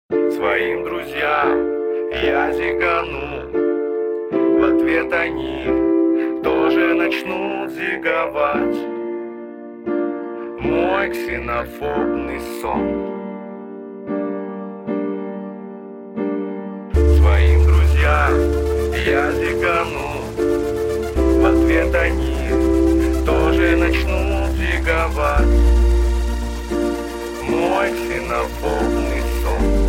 Своим друзьям я зигану, в ответ они тоже начнут зиговать. Мой ксенофобный сон. Своим друзьям я зигану, в ответ они тоже начнут зиговать. Мой ксенофобный сон.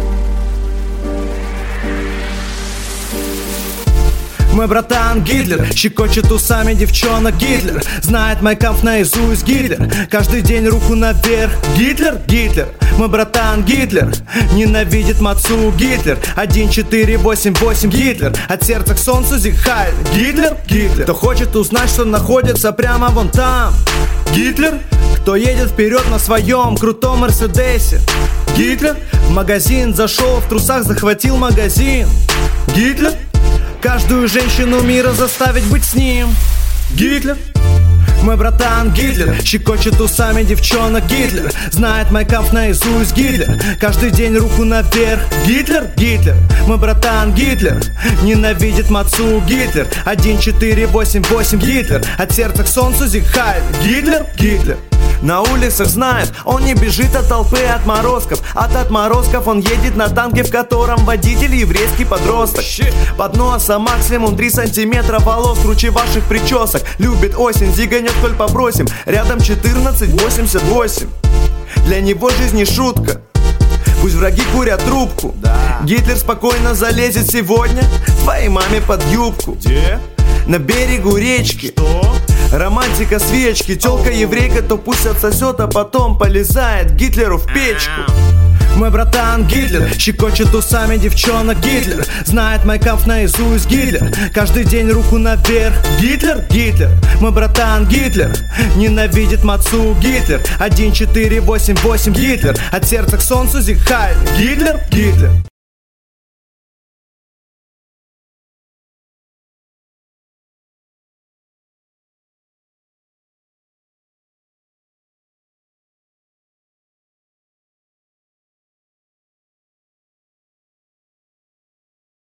Мой братан Гитлер щекочет усами девчонок. Гитлер знает мой камп наизусть. Гитлер каждый день руку наверх. Гитлер, Гитлер, мой братан Гитлер ненавидит мацу. Гитлер 1488. Гитлер от сердца к солнцу зихает. Гитлер, Гитлер, кто хочет узнать, что находится прямо вон там. Гитлер, кто едет вперед на своем крутом Мерседесе. Гитлер в магазин зашел, в трусах захватил магазин. Гитлер каждую женщину мира заставить быть с ним. Гитлер, мой братан Гитлер щекочет усами девчонок. Гитлер знает мой камп наизусть. Гитлер каждый день руку наверх. Гитлер, Гитлер, мой братан Гитлер ненавидит мацу. Гитлер 1488. Гитлер от сердца к солнцу зихает. Гитлер, Гитлер на улицах знает, он не бежит от толпы отморозков. От отморозков он едет на танке, в котором водитель еврейский подросток. Под носом максимум 3 сантиметра волос круче ваших причесок. Любит осень, зиганет, коль попросим. Рядом 1488. Для него жизнь не шутка, пусть враги курят трубку. Гитлер спокойно залезет сегодня твоей маме под юбку. Где? На берегу речки. Что? Романтика свечки. Тёлка еврейка, то пусть отсосет, а потом полезает Гитлеру в печку. Мой братан Гитлер щекочет усами девчонок. Гитлер знает мой камп наизусть. Гитлер каждый день руку наверх. Гитлер, Гитлер, мой братан Гитлер ненавидит мацу. Гитлер 1488. Гитлер от сердца к солнцу зихает. Гитлер, Гитлер.